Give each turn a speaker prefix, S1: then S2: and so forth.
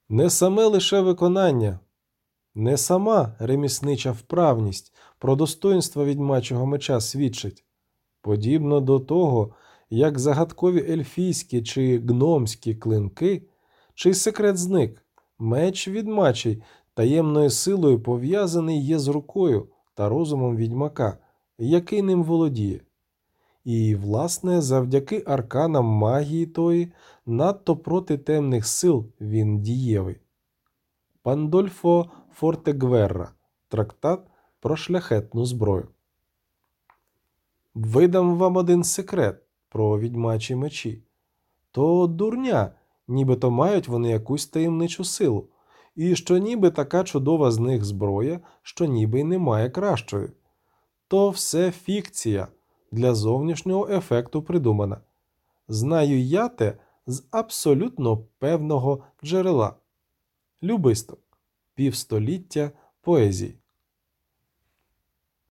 S1: Не саме лише виконання, не сама реміснича вправність про достоинство відьмачого меча свідчить. Подібно до того, як загадкові ельфійські чи гномські клинки, чий секрет зник, меч відьмачий таємною силою пов'язаний є з рукою та розумом відьмака, який ним володіє. І, власне, завдяки арканам магії тої, надто проти темних сил він дієвий. Пандольфо Фортегверра. Трактат про шляхетну зброю. Видам вам один секрет про відьмачі мечі. То дурня, нібито мають вони якусь таємничу силу, і що ніби така чудова з них зброя, що ніби й немає кращої. То все фікція, для зовнішнього ефекту придумана. Знаю я те з абсолютно певного джерела. Любисток. Півстоліття поезії.